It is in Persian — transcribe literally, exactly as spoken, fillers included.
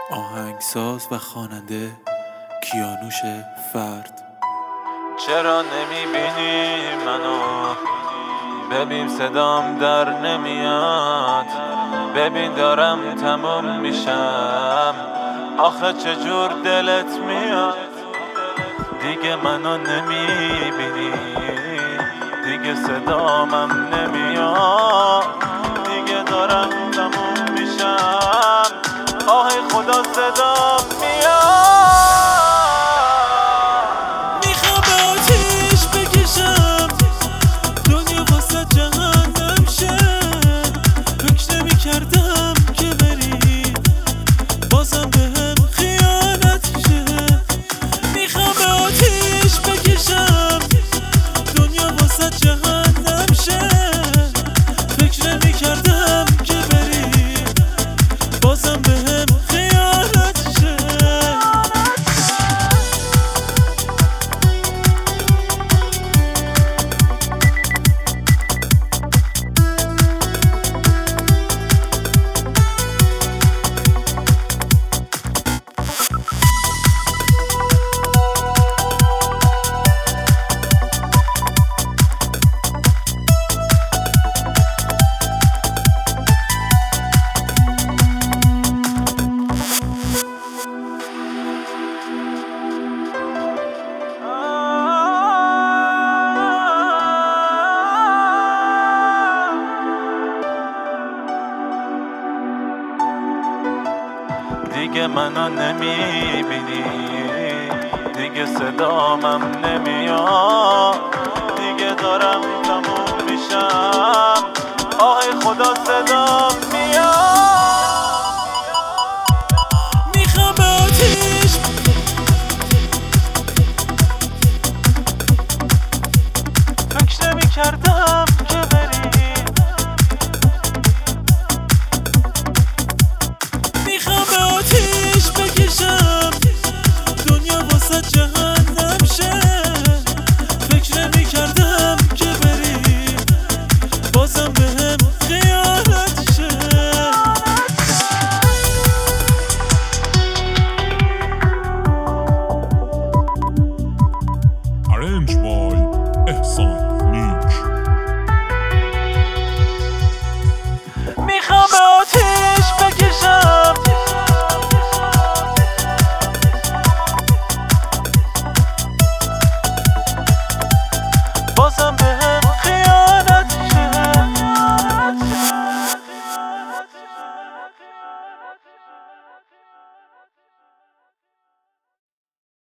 آهنگساز و خواننده کیانوش فرد. چرا نمیبینی منو؟ ببین صدام در نمیاد، ببین دارم تموم میشم، آخه چجور دلت میاد؟ دیگه منو نمیبینی، دیگه صدامم نمیاد، دیگه دارم تموم میشم، آه خدا صدام میاد. میخوام به آتیش بکشم دنیا واسه جهنم شه، فکر نمی‌کردم که بری بازم بهم خیانت شه. میخوام به آتیش بکشم دنیا واسه جهنم شه، فکر نمی‌کردم که بری بازم بهم خیانت شه. دیگه منو نمیبینی، دیگه صدامم نمیاد، دیگه دارم تموم میشم، آه خدا صدام میاد. میخوام به آتیش فکر نمی‌کردم